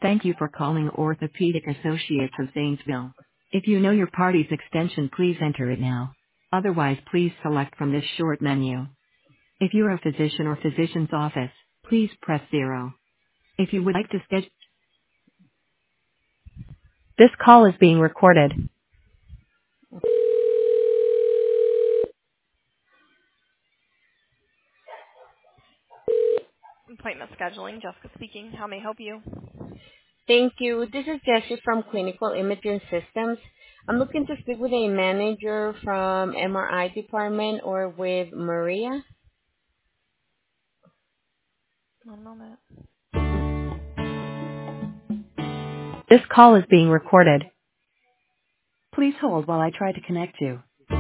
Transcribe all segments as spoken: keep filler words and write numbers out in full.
Thank you for calling Orthopedic Associates of Zanesville. If you know your party's extension, please enter it now. Otherwise, please select from this short menu. If you're a physician or physician's office, please press zero. If you would like to schedule, this call is being recorded. Appointment scheduling, Jessica speaking. How may I help you? Thank you. This is Jessie from Clinical Imaging Systems. I'm looking to speak with a manager from M R I department or with Maria. One moment. This call is being recorded. Please hold while I try to connect you.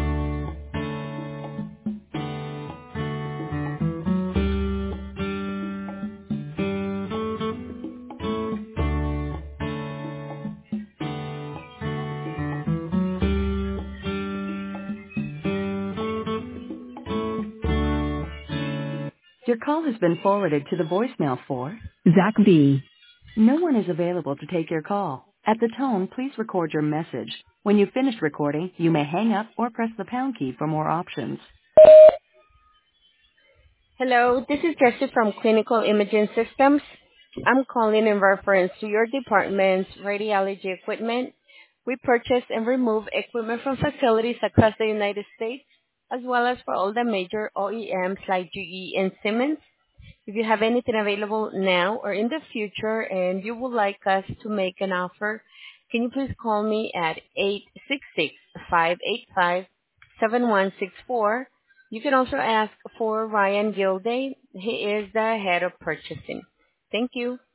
Your call has been forwarded to the voicemail for Zach B. No one is available to take your call. At the tone, please record your message. When you've finished recording, you may hang up or press the pound key for more options. Hello, this is Jessie from Clinical Imaging Systems. I'm calling in reference to your department's radiology equipment. We purchase and remove equipment from facilities across the United States, as well as for all the major O E Ms like G E and Siemens. If you have anything available now or in the future and you would like us to make an offer, can you please call me at eight six six, five eight five, seven one six four. You can also ask for Ryan Gilday. He is the head of purchasing. Thank you.